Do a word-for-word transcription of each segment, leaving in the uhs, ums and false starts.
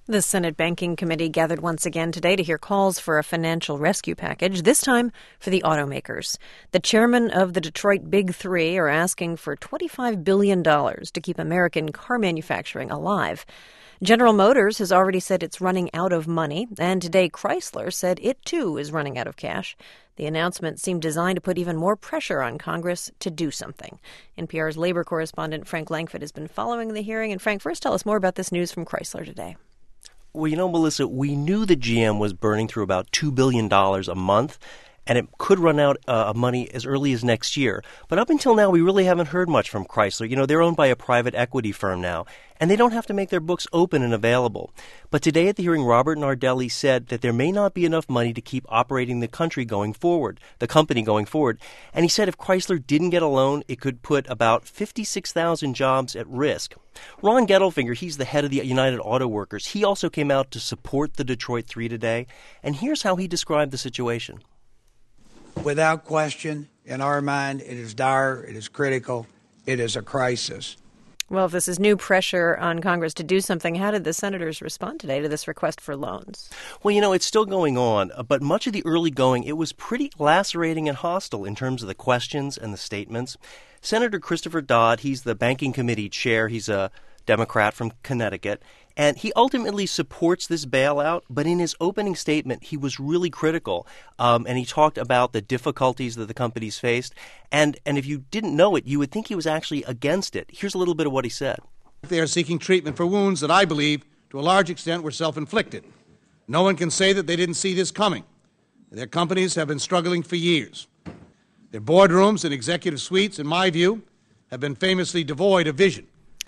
The Senate Banking Committee gathered once again today to hear calls for a financial rescue package, this time for the automakers. The chairman of the Detroit Big Three are asking for twenty-five billion dollars to keep American car manufacturing alive. General Motors has already said it's running out of money, and today Chrysler said it too is running out of cash. The announcement seemed designed to put even more pressure on Congress to do something. N P R's labor correspondent Frank Langfitt has been following the hearing. And Frank, first tell us more about this news from Chrysler today. Well, you know, Melissa, we knew that G M was burning through about two billion dollars a month, and it could run out uh, of money as early as next year. But up until now, we really haven't heard much from Chrysler. You know, they're owned by a private equity firm now, and they don't have to make their books open and available. But today at the hearing, Robert Nardelli said that there may not be enough money to keep operating the country going forward, the company going forward. And he said if Chrysler didn't get a loan, it could put about fifty-six thousand jobs at risk. Ron Gettelfinger, he's the head of the United Auto Workers. He also came out to support the Detroit Three today. And here's how he described the situation. Without question, in our mind, it is dire, it is critical, it is a crisis. Well, if this is new pressure on Congress to do something, how did the senators respond today to this request for loans? Well, you know, it's still going on, but much of the early going, it was pretty lacerating and hostile in terms of the questions and the statements. Senator Christopher Dodd, he's the Banking Committee chair. He's a Democrat from Connecticut. And he ultimately supports this bailout, but in his opening statement, he was really critical. Um, and he talked about the difficulties that the companies faced. And, and if you didn't know it, you would think he was actually against it. Here's a little bit of what he said. They are seeking treatment for wounds that I believe, to a large extent, were self-inflicted. No one can say that they didn't see this coming. Their companies have been struggling for years. Their boardrooms and executive suites, in my view, have been famously devoid of vision.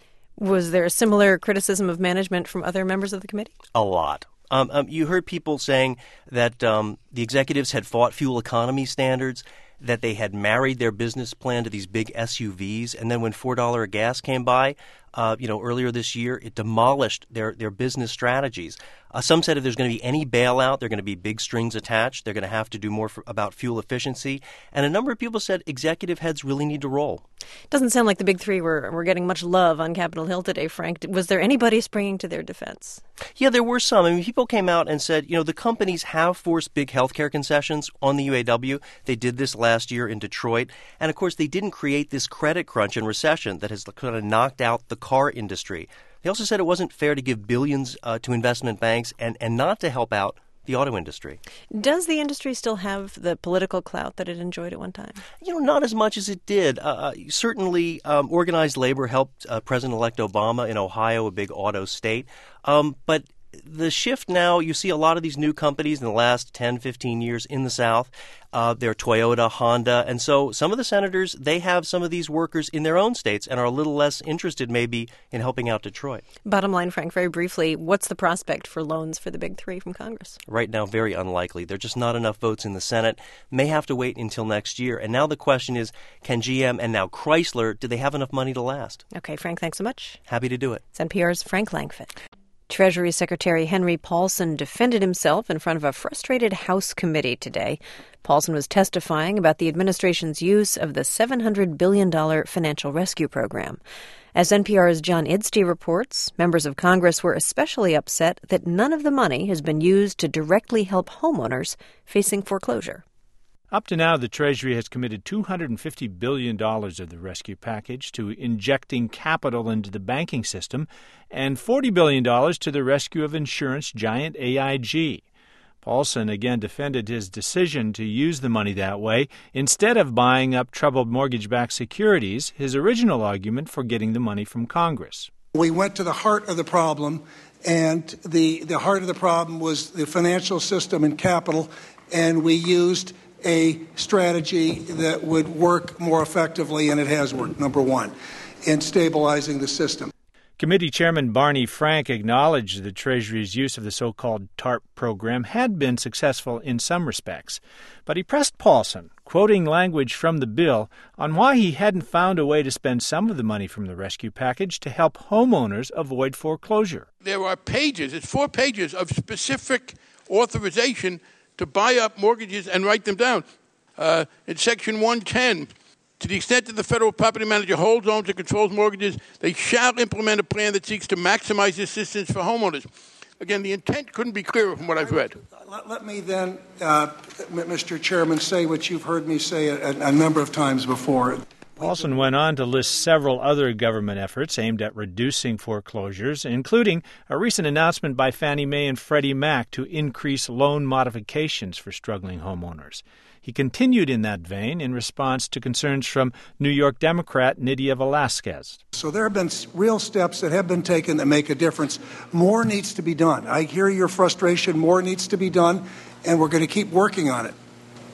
Was there a similar criticism of management from other members of the committee? A lot. Um, um, you heard people saying that um, the executives had fought fuel economy standards, that they had married their business plan to these big S U Vs, and then when four dollars a gas came by, uh, you know, earlier this year, it demolished their, their business strategies. Uh, some said if there's going to be any bailout, there are going to be big strings attached. They're going to have to do more for, about fuel efficiency. And a number of people said executive heads really need to roll. Doesn't sound like the big three were, were getting much love on Capitol Hill today, Frank. Was there anybody springing to their defense? Yeah, there were some. I mean, people came out and said, you know, the companies have forced big healthcare concessions on the U A W. They did this last year in Detroit. And, of course, they didn't create this credit crunch and recession that has kind of knocked out the car industry. They also said it wasn't fair to give billions uh, to investment banks and, and not to help out the auto industry. Does the industry still have the political clout that it enjoyed at one time? You know, not as much as it did. Uh, certainly, um, organized labor helped uh, President-elect Obama in Ohio, a big auto state. Um, but the shift now, you see a lot of these new companies in the last ten, fifteen years in the South. Uh, they're Toyota, Honda. And so some of the senators, they have some of these workers in their own states and are a little less interested maybe in helping out Detroit. Bottom line, Frank, very briefly, what's the prospect for loans for the big three from Congress? Right now, very unlikely. There are just not enough votes in the Senate. May have to wait until next year. And now the question is, can G M and now Chrysler, do they have enough money to last? Okay, Frank, thanks so much. Happy to do it. It's N P R's Frank Langfitt. Treasury Secretary Henry Paulson defended himself in front of a frustrated House committee today. Paulson was testifying about the administration's use of the seven hundred billion dollars financial rescue program. As N P R's John Idstey reports, members of Congress were especially upset that none of the money has been used to directly help homeowners facing foreclosure. Up to now, the Treasury has committed two hundred fifty billion dollars of the rescue package to injecting capital into the banking system and forty billion dollars to the rescue of insurance giant A I G. Paulson again defended his decision to use the money that way instead of buying up troubled mortgage-backed securities, his original argument for getting the money from Congress. We went to the heart of the problem, and the, the heart of the problem was the financial system and capital, and we used a strategy that would work more effectively, and it has worked, number one, in stabilizing the system. Committee Chairman Barney Frank acknowledged the Treasury's use of the so-called TARP program had been successful in some respects, but he pressed Paulson, quoting language from the bill, on why he hadn't found a way to spend some of the money from the rescue package to help homeowners avoid foreclosure. There are pages, it's four pages of specific authorization to buy up mortgages and write them down. Uh, in Section one ten, to the extent that the federal property manager holds, owns, or controls mortgages, they shall implement a plan that seeks to maximize assistance for homeowners. Again, the intent couldn't be clearer from what I've read. Let, let me then, uh, Mister Chairman, say what you've heard me say a, a number of times before. Paulson went on to list several other government efforts aimed at reducing foreclosures, including a recent announcement by Fannie Mae and Freddie Mac to increase loan modifications for struggling homeowners. He continued in that vein in response to concerns from New York Democrat Nydia Velázquez. So there have been real steps that have been taken that make a difference. More needs to be done. I hear your frustration. More needs to be done, and we're going to keep working on it.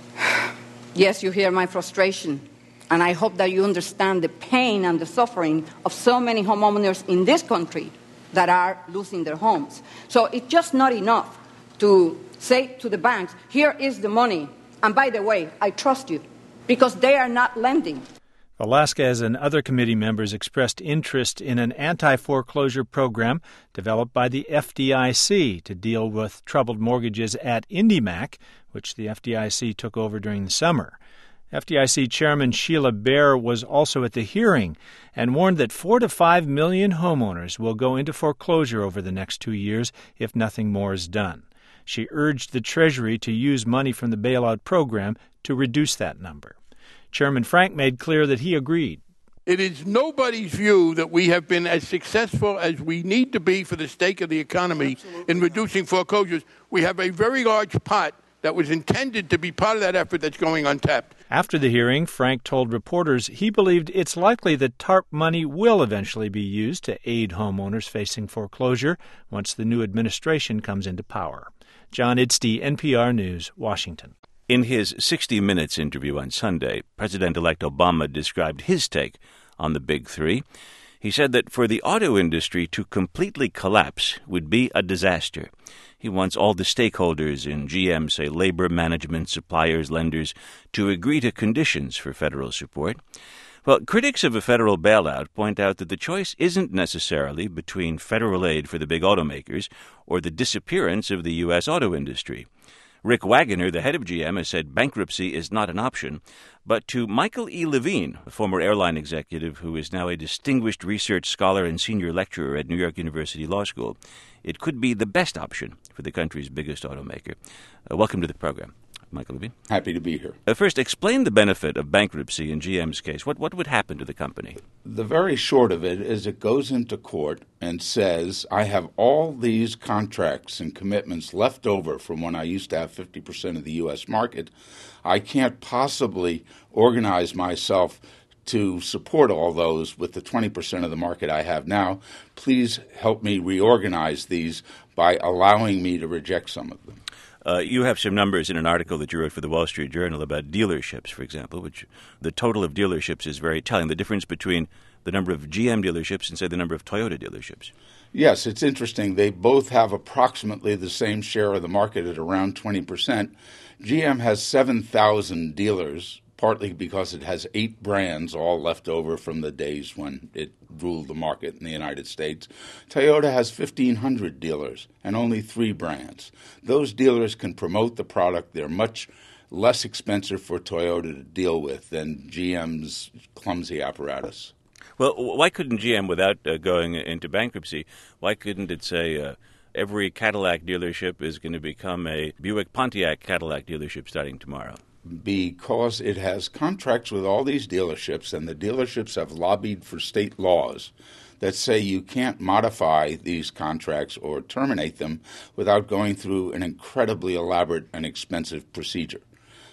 Yes, you hear my frustration. And I hope that you understand the pain and the suffering of so many homeowners in this country that are losing their homes. So it's just not enough to say to the banks, here is the money. And by the way, I trust you, because they are not lending. Velázquez and other committee members expressed interest in an anti-foreclosure program developed by the F D I C to deal with troubled mortgages at IndyMac, which the F D I C took over during the summer. F D I C Chairman Sheila Bair was also at the hearing and warned that four to five million homeowners will go into foreclosure over the next two years if nothing more is done. She urged the Treasury to use money from the bailout program to reduce that number. Chairman Frank made clear that he agreed. It is nobody's view that we have been as successful as we need to be for the sake of the economy Absolutely. in reducing foreclosures. We have a very large pot that was intended to be part of that effort that's going untapped. After the hearing, Frank told reporters he believed it's likely that TARP money will eventually be used to aid homeowners facing foreclosure once the new administration comes into power. John Idstey, N P R News, Washington. In his sixty minutes interview on Sunday, President-elect Obama described his take on the Big Three. He said that for the auto industry to completely collapse would be a disaster. He wants all the stakeholders in G M, say labor, management, suppliers, lenders, to agree to conditions for federal support. Well, critics of a federal bailout point out that the choice isn't necessarily between federal aid for the big automakers or the disappearance of the U S auto industry. Rick Wagoner, the head of G M, has said bankruptcy is not an option. But to Michael E. Levine, a former airline executive who is now a distinguished research scholar and senior lecturer at New York University Law School, it could be the best option for the country's biggest automaker. Uh, welcome to the program, Michael Levine. Happy to be here. Uh, first, explain the benefit of bankruptcy in G M's case. What, what would happen to the company? The very short of it is it goes into court and says, I have all these contracts and commitments left over from when I used to have fifty percent of the U S market. I can't possibly organize myself to support all those with the twenty percent of the market I have now. Please help me reorganize these by allowing me to reject some of them. Uh, you have some numbers in an article that you wrote for the Wall Street Journal about dealerships, for example, which the total of dealerships is very telling. The difference between the number of G M dealerships and, say, the number of Toyota dealerships. Yes, it's interesting. They both have approximately the same share of the market at around twenty percent. G M has seven thousand dealers, partly because it has eight brands, all left over from the days when it ruled the market in the United States. Toyota has fifteen hundred dealers and only three brands. Those dealers can promote the product. They're much less expensive for Toyota to deal with than G M's clumsy apparatus. Well, why couldn't G M, without uh, going into bankruptcy, why couldn't it say uh, every Cadillac dealership is going to become a Buick Pontiac Cadillac dealership starting tomorrow? Because it has contracts with all these dealerships, and the dealerships have lobbied for state laws that say you can't modify these contracts or terminate them without going through an incredibly elaborate and expensive procedure.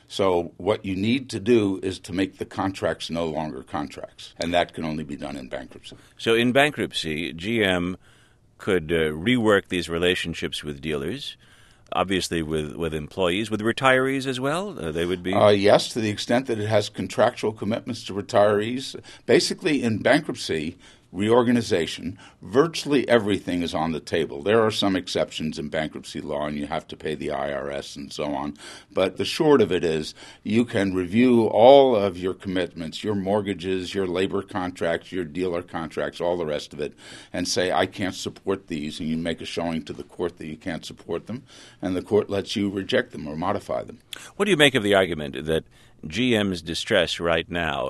So what you need to do is to make the contracts no longer contracts, and that can only be done in bankruptcy. So in bankruptcy, G M could uh, rework these relationships with dealers, obviously with, with employees, with retirees as well? Uh, they would be? Uh, yes, to the extent that it has contractual commitments to retirees. Basically, in bankruptcy reorganization, virtually everything is on the table. There are some exceptions in bankruptcy law, and you have to pay the I R S and so on. But the short of it is you can review all of your commitments, your mortgages, your labor contracts, your dealer contracts, all the rest of it, and say, I can't support these, and you make a showing to the court that you can't support them, and the court lets you reject them or modify them. What do you make of the argument that G M's distress right now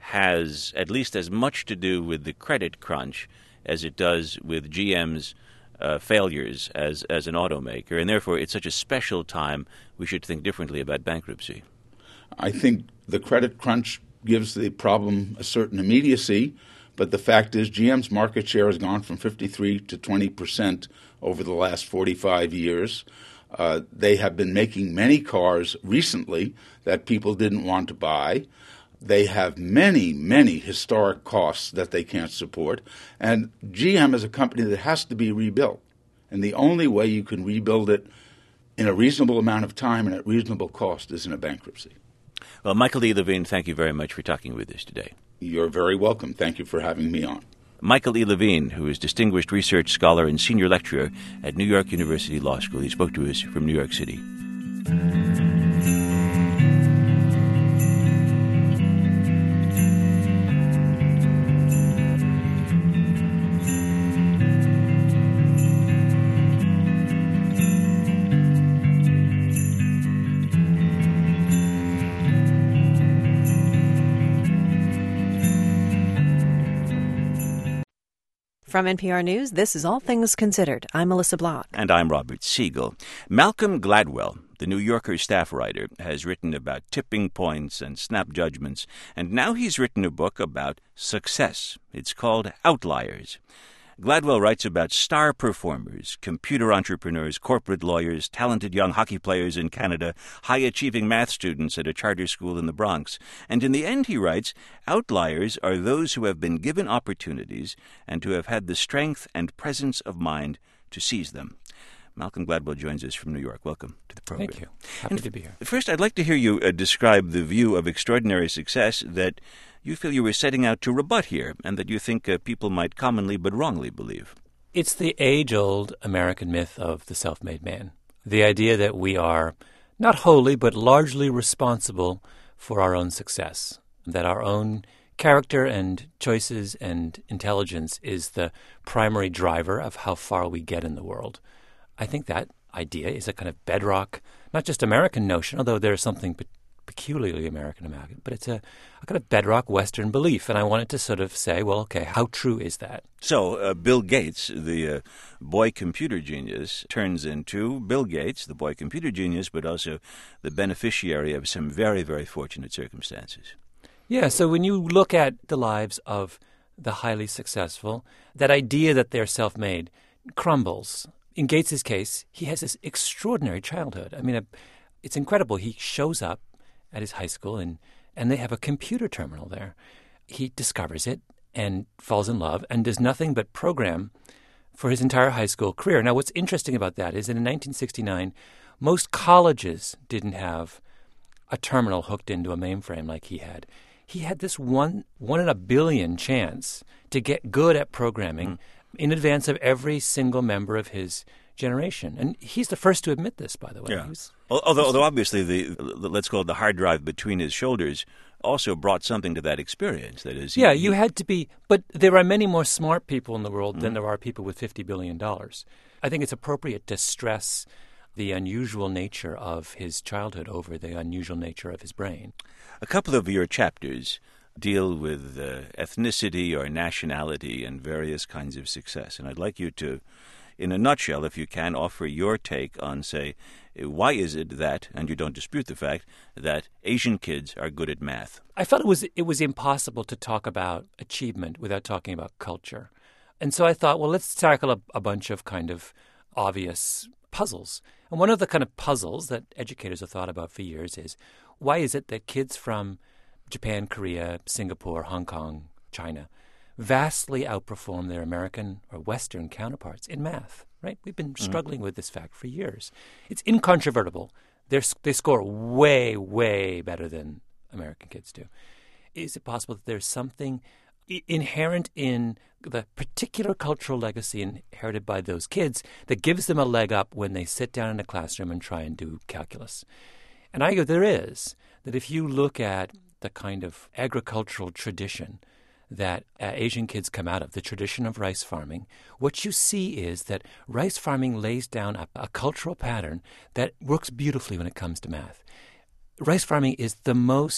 has at least as much to do with the credit crunch as it does with G M's uh, failures as, as an automaker, and therefore it's such a special time we should think differently about bankruptcy. I think the credit crunch gives the problem a certain immediacy, but the fact is G M's market share has gone from fifty-three to twenty percent over the last forty-five years. Uh, they have been making many cars recently that people didn't want to buy. They have many, many historic costs that they can't support. And G M is a company that has to be rebuilt. And the only way you can rebuild it in a reasonable amount of time and at reasonable cost is in a bankruptcy. Well, Michael E. Levine, thank you very much for talking with us today. You're very welcome. Thank you for having me on. Michael E. Levine, who is Distinguished Research Scholar and Senior Lecturer at New York University Law School. He spoke to us from New York City. From N P R News, this is All Things Considered. I'm Melissa Block. And I'm Robert Siegel. Malcolm Gladwell, the New Yorker staff writer, has written about tipping points and snap judgments, and now he's written a book about success. It's called Outliers. Gladwell writes about star performers, computer entrepreneurs, corporate lawyers, talented young hockey players in Canada, high-achieving math students at a charter school in the Bronx. And in the end, he writes, outliers are those who have been given opportunities and who have had the strength and presence of mind to seize them. Malcolm Gladwell joins us from New York. Welcome to the program. Thank you. Happy and to be here. First, I'd like to hear you uh, describe the view of extraordinary success that you feel you were setting out to rebut here, and that you think uh, people might commonly but wrongly believe. It's the age-old American myth of the self-made man. The idea that we are not wholly but largely responsible for our own success, that our own character and choices and intelligence is the primary driver of how far we get in the world. I think that idea is a kind of bedrock, not just American notion, although there's something pe- peculiarly American about it, but it's a, a kind of bedrock Western belief. And I wanted to sort of say, well, okay, how true is that? So uh, Bill Gates, the uh, boy computer genius, turns into Bill Gates, the boy computer genius, but also the beneficiary of some very, very fortunate circumstances. Yeah, so when you look at the lives of the highly successful, that idea that they're self-made crumbles. In Gates's case, he has this extraordinary childhood. I mean, it's incredible. He shows up at his high school, and, and they have a computer terminal there. He discovers it and falls in love and does nothing but program for his entire high school career. Now, what's interesting about that is that in nineteen sixty-nine, most colleges didn't have a terminal hooked into a mainframe like he had. He had this one one in a billion chance to get good at programming mm. in advance of every single member of his generation. And he's the first to admit this, by the way. Yeah. Was, although, although obviously the, let's call it the hard drive between his shoulders, also brought something to that experience. That is, yeah, he, you had to be, but there are many more smart people in the world mm. than there are people with fifty billion dollars. I think it's appropriate to stress the unusual nature of his childhood over the unusual nature of his brain. A couple of your chapters deal with uh, ethnicity or nationality and various kinds of success. And I'd like you to, in a nutshell, if you can, offer your take on, say, why is it that, and you don't dispute the fact, that Asian kids are good at math? I felt it was it was impossible to talk about achievement without talking about culture. And so I thought, well, let's tackle a, a bunch of kind of obvious puzzles. And one of the kind of puzzles that educators have thought about for years is, why is it that kids from Japan, Korea, Singapore, Hong Kong, China vastly outperform their American or Western counterparts in math, right? We've been mm-hmm. struggling with this fact for years. It's incontrovertible. They're, they score way, way better than American kids do. Is it possible that there's something inherent in the particular cultural legacy inherited by those kids that gives them a leg up when they sit down in a classroom and try and do calculus? And I argue there is, that if you look at the kind of agricultural tradition that uh, Asian kids come out of, the tradition of rice farming, what you see is that rice farming lays down a, a cultural pattern that works beautifully when it comes to math. Rice farming is the most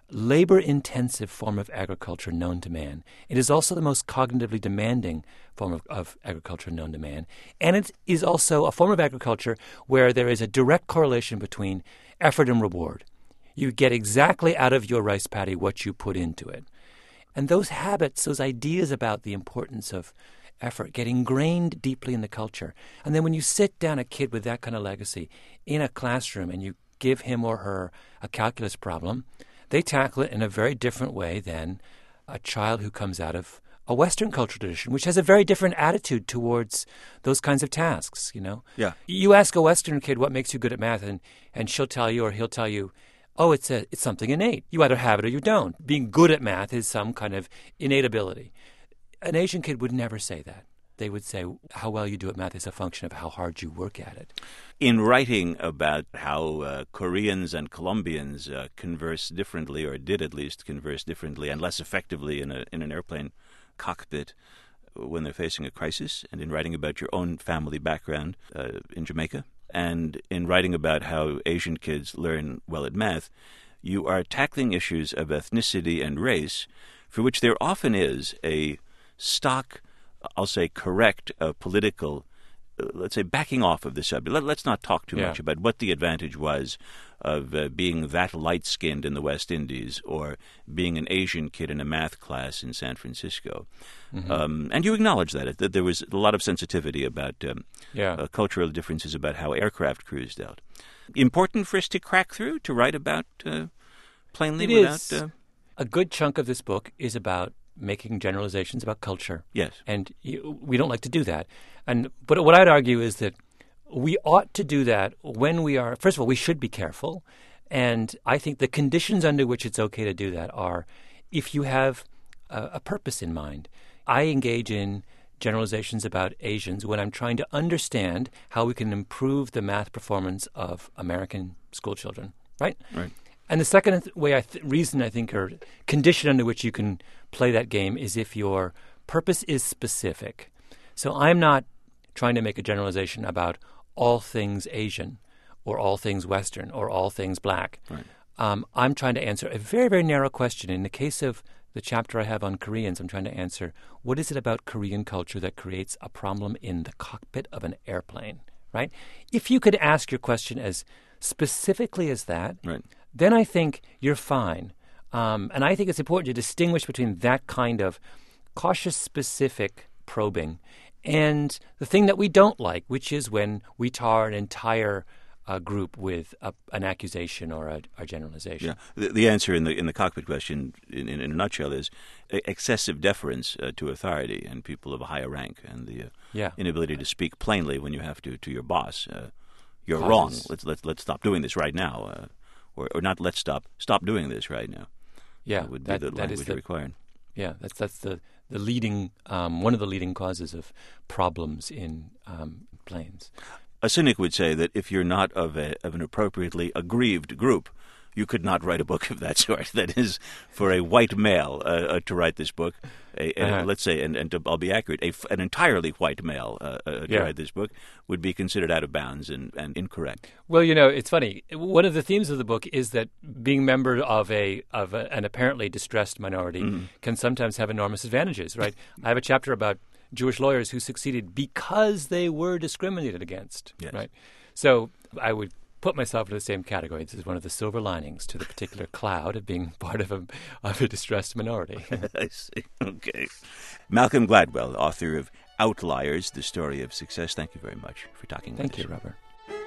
labor-intensive form of agriculture known to man. It is also the most cognitively demanding form of, of agriculture known to man. And it is also a form of agriculture where there is a direct correlation between effort and reward. You get exactly out of your rice paddy what you put into it. And those habits, those ideas about the importance of effort get ingrained deeply in the culture. And then when you sit down a kid with that kind of legacy in a classroom and you give him or her a calculus problem, they tackle it in a very different way than a child who comes out of a Western cultural tradition, which has a very different attitude towards those kinds of tasks, you know? Yeah. You ask a Western kid what makes you good at math, and, and she'll tell you or he'll tell you, oh, it's a it's something innate. You either have it or you don't. Being good at math is some kind of innate ability. An Asian kid would never say that. They would say how well you do at math is a function of how hard you work at it. In writing about how uh, Koreans and Colombians uh, converse differently, or did at least converse differently and less effectively in a in an airplane cockpit when they're facing a crisis, and in writing about your own family background uh, in Jamaica, and in writing about how Asian kids learn well at math, you are tackling issues of ethnicity and race for which there often is a stock, I'll say correct, uh, political, uh, let's say backing off of the subject. Let, let's not talk too yeah. much about what the advantage was of uh, being that light-skinned in the West Indies or being an Asian kid in a math class in San Francisco. Mm-hmm. Um, and you acknowledge that, that there was a lot of sensitivity about um, yeah. uh, cultural differences about how aircraft crews dealt. Important for us to crack through, to write about uh, plainly it without... Is. Uh, a good chunk of this book is about making generalizations about culture. Yes. And you, we don't like to do that. And but what I'd argue is that we ought to do that when we are, first of all, we should be careful. And I think the conditions under which it's okay to do that are if you have a, a purpose in mind. I engage in generalizations about Asians when I'm trying to understand how we can improve the math performance of American school children, right? Right. And the second way I th- reason I think or condition under which you can play that game is if your purpose is specific. So I'm not trying to make a generalization about all things Asian or all things Western or all things black. Right. Um, I'm trying to answer a very, very narrow question. In the case of the chapter I have on Koreans, I'm trying to answer what is it about Korean culture that creates a problem in the cockpit of an airplane, right? If you could ask your question as specifically as that, right. then I think you're fine. Um, and I think it's important to distinguish between that kind of cautious, specific probing and the thing that we don't like, which is when we tar an entire uh, group with a, an accusation or a, a generalization. Yeah, the, the answer in the in the cockpit question, in, in, in a nutshell, is excessive deference uh, to authority and people of a higher rank, and the uh, yeah. inability to speak plainly when you have to to your boss. Uh, you're Causes. wrong. Let's let's let's stop doing this right now, uh, or or not. Let's stop stop doing this right now. Yeah, that would that, be the that language is the, required. Yeah, that's that's the the leading um, one of the leading causes of problems in um, planes. A cynic would say that if you're not of a of an appropriately aggrieved group, you could not write a book of that sort. That is, for a white male uh, uh, to write this book, a, a, uh-huh. let's say, and, and to, I'll be accurate, a, an entirely white male uh, uh, to yeah. write this book would be considered out of bounds and, and incorrect. Well, you know, it's funny. One of the themes of the book is that being member of a of a, an apparently distressed minority mm-hmm. can sometimes have enormous advantages, right? I have a chapter about Jewish lawyers who succeeded because they were discriminated against, yes. right? So I would put myself in the same category. This is one of the silver linings to the particular cloud of being part of a, of a distressed minority. I see. Okay. Malcolm Gladwell, author of Outliers, The Story of Success. Thank you very much for talking Thank with us. you, Robert.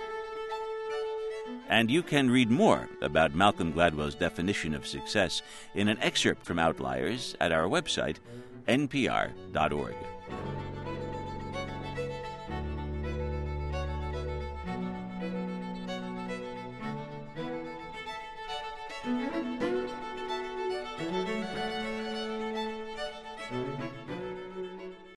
And you can read more about Malcolm Gladwell's definition of success in an excerpt from Outliers at our website, n p r dot org.